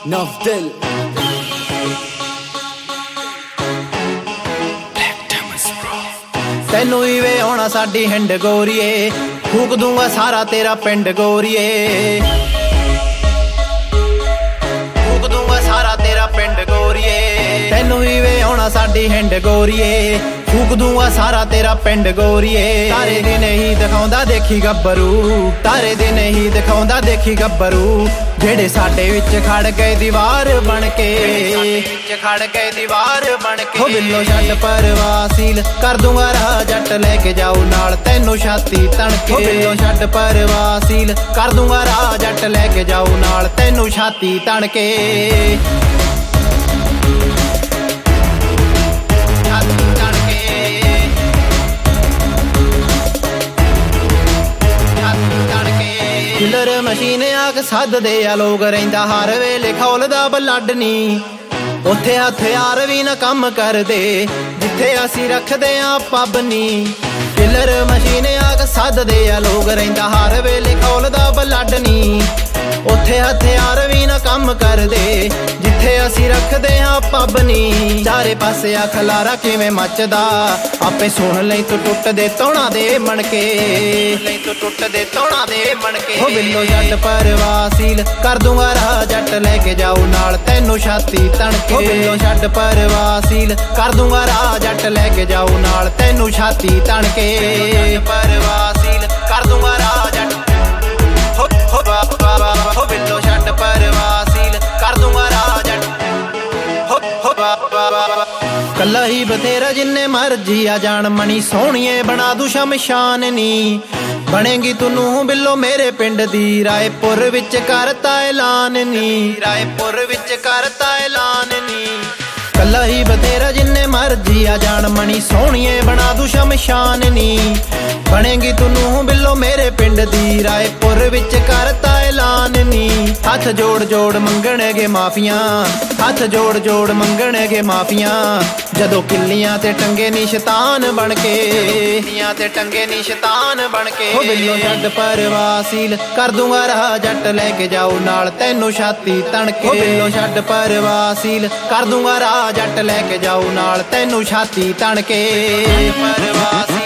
ਨਵਦਿਲ ਤੈਨੂੰ ਹੀ ਵੇ ਆਉਣਾ ਸਾਡੀ ਹਿੰਡ ਗੋਰੀਏ, ਫੂਕ ਦੂੰਗਾ ਸਾਰਾ ਤੇਰਾ ਪਿੰਡ ਗੋਰੀਏ, ਫੂਕ ਦੂੰਗਾ ਸਾਰਾ ਤੇਰਾ ਪਿੰਡ ਗੋਰੀਏ। ਤੈਨੂੰ ਹੀ ਵੇ ਆਉਣਾ ਸਾਡੀ ਹਿੰਡ ਗੋਰੀਏ, ਫੂਕ ਦੂੰਗਾ ਸਾਰਾ ਤੇਰਾ ਪਿੰਡ ਗੋਰੀਏ। ਤਾਰੇ ਦਿਨ ਹੀ ਦਿਖਾਉਂਦਾ ਦੇਖੀ ਗੱਭਰੂ, ਤਾਰੇ ਦਿਨ ਹੀ ਦਿਖਾਉਂਦਾ ਦੇਖੀ ਗੱਭਰੂ, ਜਿਹੜੇ ਸਾਡੇ ਵਿੱਚ ਖੜ ਗਏ ਦੀਵਾਰ ਬਣ ਕੇ, ਵਿੱਚ ਖੜ ਗਏ ਦੀਵਾਰ ਬਣ ਕੇ। ਹੋ ਬਿੱਲੋ ਛੱਡ ਪਰਵਾਹ ਸੀਲ, ਕਰ ਦੂੰਗਾ ਰਾਹ ਜੱਟ ਲੈ ਕੇ ਜਾਊ ਨਾਲ ਤੈਨੂੰ ਛਾਤੀ ਤਣ ਕੇ। ਹੋ ਬਿੱਲੋ ਛੱਡ ਪਰਵਾਹ ਸੀਲ, ਕਰ ਦੂੰਗਾ ਰਾਹ ਜੱਟ ਲੈ ਕੇ ਜਾਊ ਨਾਲ ਤੈਨੂੰ ਛਾਤੀ ਤਣ ਕੇ। ਕਿਲਰ ਮਸ਼ੀਨ ਆਖ ਸੱਦਦੇ ਆ ਲੋਕ, ਰਹਿੰਦਾ ਹਰ ਵੇਲੇ ਖੌਲਦਾ ਬਲੱਡ ਨੀ, ਉੱਥੇ ਹਥਿਆਰ ਵੀ ਨਾ ਕੰਮ ਕਰਦੇ ਜਿੱਥੇ ਅਸੀਂ ਰੱਖਦੇ ਆ ਪੱਬ ਨੀ। ਕਿਲਰ ਮਸ਼ੀਨ ਆਖ ਸੱਦਦੇ ਆ ਲੋਕ, ਰਹਿੰਦਾ ਹਰ ਵੇਲੇ ਖੌਲਦਾ ਬਲੱਡ ਨੀ, ਉੱਥੇ ਹਥਿਆਰ ਵੀ ਨਾ ਕੰਮ ਕਰਦੇ ਜਿੱਥੇ ਅਸੀਂ ਰੱਖਦੇ ਆ ਪੱਬ ਨੀ। ਚਾਰੇ ਪਾਸੇ ਆ ਖਲਾਰਾ ਕਿਵੇਂ ਮੱਚਦਾ, ਆਪੇ ਸੁਣ ਲਈ ਤੂੰ ਟੁੱਟਦੇ ਤੋਣਾ ਦੇ ਮਣਕੇ, ਲਈ ਤੂੰ ਟੁੱਟਦੇ ਤੋਣਾ ਦੇ ਮਣਕੇ। ਹੋ ਬਿੱਲੋ ਜੱਟ ਪਰਵਾਹ ਸੀਲ, ਕਰ ਦੂੰਗਾ ਰਾਹ ਜੱਟ ਲੈ ਕੇ ਜਾਊ ਨਾਲ ਤੈਨੂੰ ਛਾਤੀ ਤਣ ਕੇ। ਹੋ ਬਿੱਲੋ ਛੱਡ ਪਰਵਾਹ ਸੀਲ, ਕਰ ਦੂੰਗਾ ਰਾਹ ਜੱਟ ਲੈ ਕੇ ਜਾਊ ਨਾਲ ਤੈਨੂੰ ਛਾਤੀ ਤਣ ਕੇ। ਪਰਵਾਹ ਸੀਲ, ਕਰ ਦੂੰਗਾ ਰਾਹ ਜੱਟ, ਹੋ ਬਿੱਲੋ ਛੱਡ ਪਰਵਾਹ ਸੀਲ, ਕਰ ਦੂੰਗਾ ਰਾਹ ਜੱਟ। ਕੱਲਾ ਹੀ ਬਥੇਰਾ ਜਿੰਨੇ ਮਰਜੀ ਆ ਜਾਣ, ਮਣੀ ਸੋਹਣੀਏ ਬਣਾ ਦੂ ਸ਼ਮਸ਼ਾਨ ਨੀ, ਬਣੇਗੀ ਤੂੰ ਬਿੱਲੋ ਮੇਰੇ ਪਿੰਡ ਦੀ, ਰਾਏਪੁਰ ਵਿੱਚ ਕਰਤਾ ਐਲਾਨ ਨੀ, ਰਾਏਪੁਰ ਵਿੱਚ ਕਰਤਾ ਐਲਾਨ ਨੀ। ਕੱਲਾ ਹੀ ਬਥੇਰਾ ਜਿੰਨੇ ਮਰਜੀ ਆ ਜਾਣ, ਮਣੀ ਸੋਹਣੀਏ ਬਣਾ ਦੂ ਸ਼ਮਸ਼ਾਨ ਨੀ, ਬਣੇਗੀ ਤੂੰ ਬਿੱਲੋ ਮੇਰੇ ਪਿੰਡ ਦੀ, ਰਾਏਪੁਰ ਵਿੱਚ ਕਰਤਾ ਐਲਾਨ ਨੀ। ਹੱਥ ਜੋੜ ਜੋੜ ਮੰਗਣਗੇ ਮਾਫੀਆਂ, ਹੱਥ ਜੋੜ ਜੋੜ ਮੰਗਣਗੇ ਮਾਫੀਆਂ, ਜਦੋਂ ਕਿੱਲੀਆਂ ਤੇ ਟੰਗੇ ਨੀ ਸ਼ੈਤਾਨ ਬਣ ਕੇ, ਕਿੱਲੀਆਂ ਤੇ ਟੰਗੇ ਨੀ ਸ਼ੈਤਾਨ ਬਣ ਕੇ। ਹੋ ਬਿੱਲੋ ਛੱਡ ਪਰਵਾਹ ਸੀਲ, ਕਰ ਦੂੰਗਾ ਰਾਹ ਜੱਟ ਲੈ ਕੇ ਜਾਊ ਨਾਲ ਤੈਨੂੰ ਛਾਤੀ ਤਣ ਕੇ। ਹੋ ਬਿੱਲੋ ਛੱਡ ਪਰਵਾਹ ਸੀਲ, ਕਰ ਦੂੰਗਾ ਰਾਹ ਜੱਟ ਲੈ ਕੇ ਜਾਊ ਨਾਲ ਤੈਨੂੰ ਛਾਤੀ ਤਣ ਕੇ। ਪਰਵਾਹ